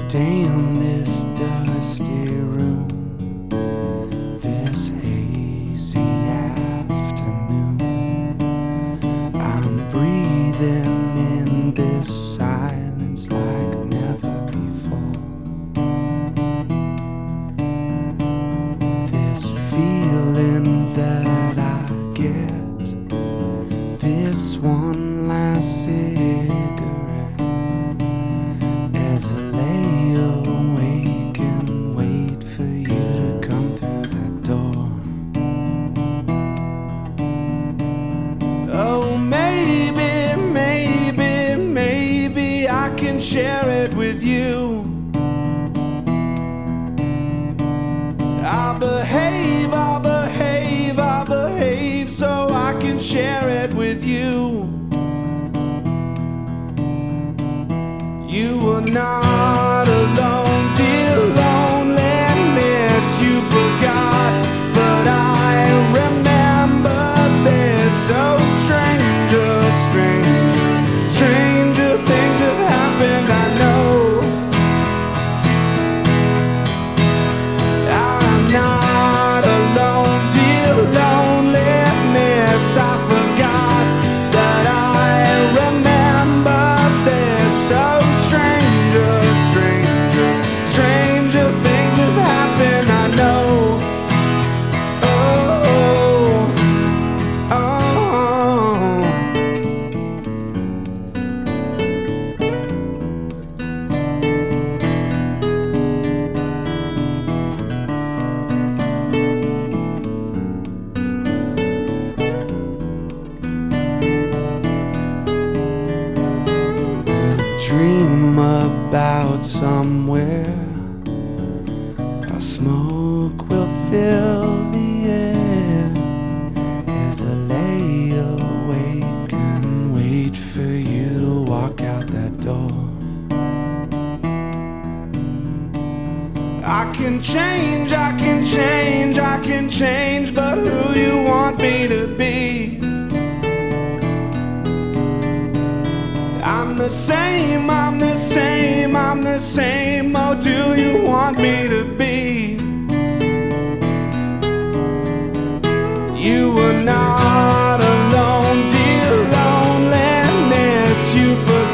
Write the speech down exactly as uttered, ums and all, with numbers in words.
Damn this dusty room, this hazy afternoon. I'm breathing in this silence like never before. This feeling that I get, this one last cigarette, as I lay awake and wait for you to come through that door. Oh, maybe, maybe, maybe I can share it with you. I'll behave, I'll behave, I'll behave so I can share it with you. You were not alone, dear loneliness. You forgot, but I remember this. Oh, stranger, stranger, stranger things have happened, I know. I'm not alone, dear loneliness. I forgot that I remember this. Oh, stranger, stranger, stranger things have happened, I know. Oh, oh, dream about somewhere our smoke will fill the air, as I lay awake and wait for you to walk out that door. I can change, I can change, I can change, but who you want me to be? I'm the same, I'm the same, I'm the same. Oh, do you want me to be? You were not alone, dear loneliness. You forgot.